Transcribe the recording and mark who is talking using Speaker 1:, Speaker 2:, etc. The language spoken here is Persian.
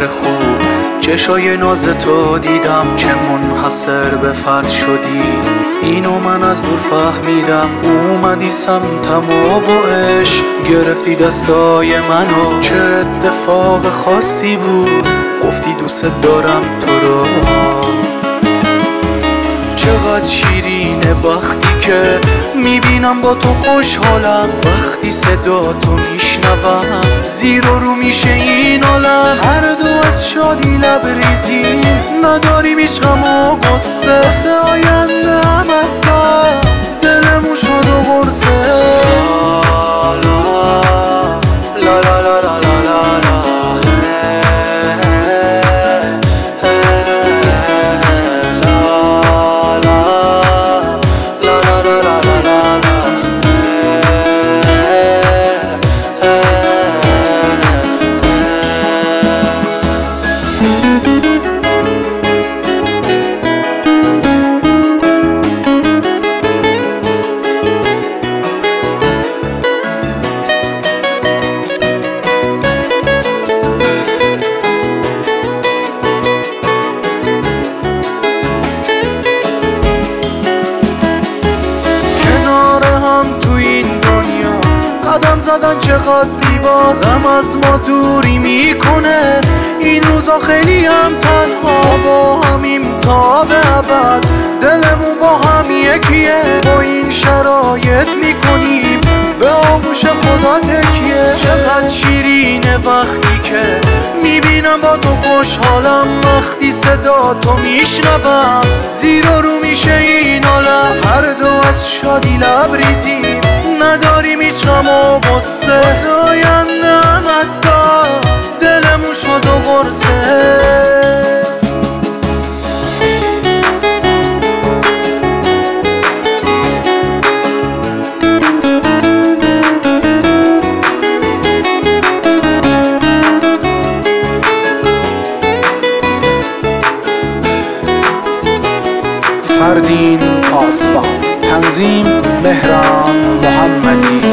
Speaker 1: یار خوب، چشای ناز تو دیدم چه منحصر به فرد شدی. اینو من از دور فهمیدم، اومدی سمتم و با عشق گرفتی دستای منو. چه اتفاق خاصی بود، گفتی دوست دارم تو رو. چقدر شیرینه وقتی که میبینم با تو خوشحالم، وقتی صدا تو میشنوم زیر و رو میشه این عالم. هر دو از شادی لبریزی نداریم هیچ غم و غصه، آینده همه دلمون شد و غرصه. قدم زدن چقدر زیباست، غم از ما دوری میکنه. این روزا خیلی هم تنهاست، با همیم تا به ابد دلمون با هم یکیه. با این شرایط میکنیم به آغوش خدا تکیه. چقدر شیرینه وقتی که میبینم با تو خوشحالم، وقتی صدا تو میشنوم زیر و رو میشه این عالم. هر دو از شادی لبریزیم نداریم هیچ غم و غصه، آینده حتی دلمون شد و غرصه.
Speaker 2: فردین پاسبان، تنظیم مهران محمدی.